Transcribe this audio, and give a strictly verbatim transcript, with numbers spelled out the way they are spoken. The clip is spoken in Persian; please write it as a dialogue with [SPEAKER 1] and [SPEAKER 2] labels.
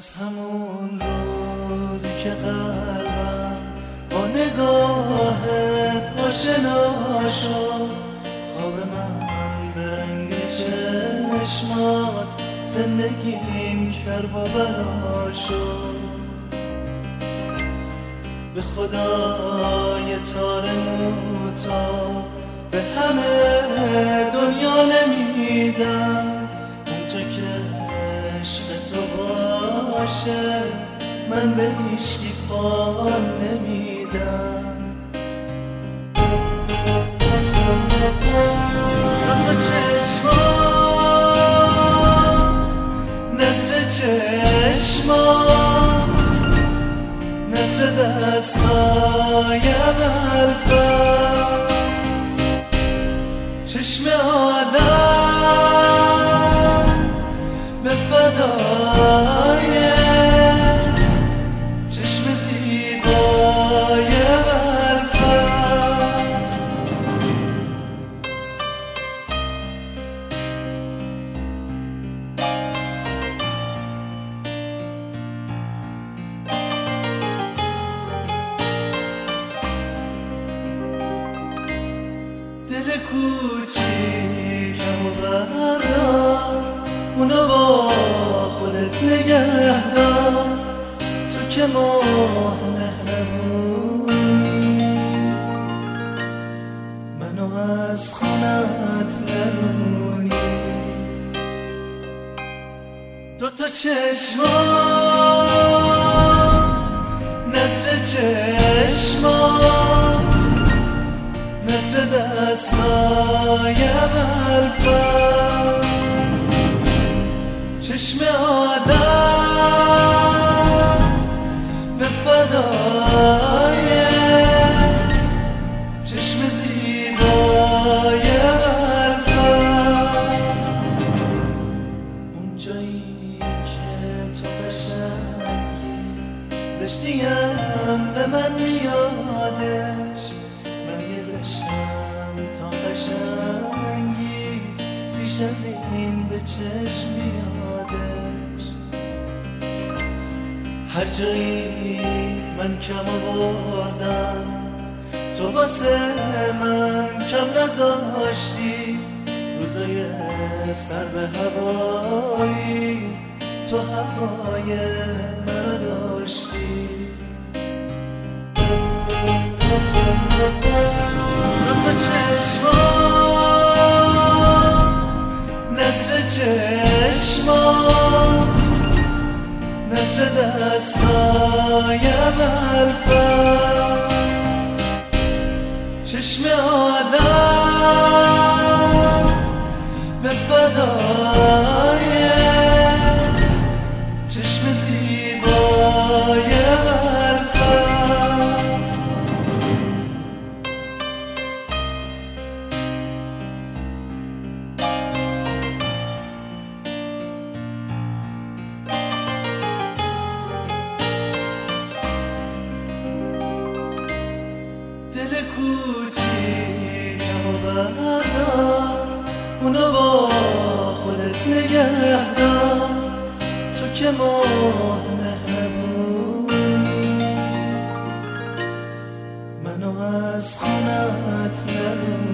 [SPEAKER 1] از همون روزی که قلبم با نگاهت آشنا شد، خواب من به رنگ چشمات زندگیم کرد و بلا شد. به خدای تار موتا به همه دنیا نمیدم، اونجا که عشق تو باشه من به هیچکی پان نمیدم. دوتا چشمات نظر چشمات نظر دستای برفت، چشم آدم به فدای چشم زیبای برفت. دل کوچیکم و بردار، اونو با خودت نگه دار، تو که ماه مهربونی منو از خونت نرونی. دوتا چشمات نظر چشمات نظر دستای برفت، چشم آدم به فدای چشم زیبای برفت. اونجایی که تو قشنگی زشتیم به من میادش، من یه زشتم تا قشنگیت بیش از این به چشم میادش. هر جایی من کم آوردم تو واسه من کم نذاشتی، روزای سر به هوایی تو هوای منو داشتی. دوتا چشمات نظر چشمات نظر دستای برفت، چشم آدم به فدای چشم زیبای برفت. دل کوچیکم و بردار، اونو با خودت نگه دار، تو که ماه مهربونی منو از خونت نرونی.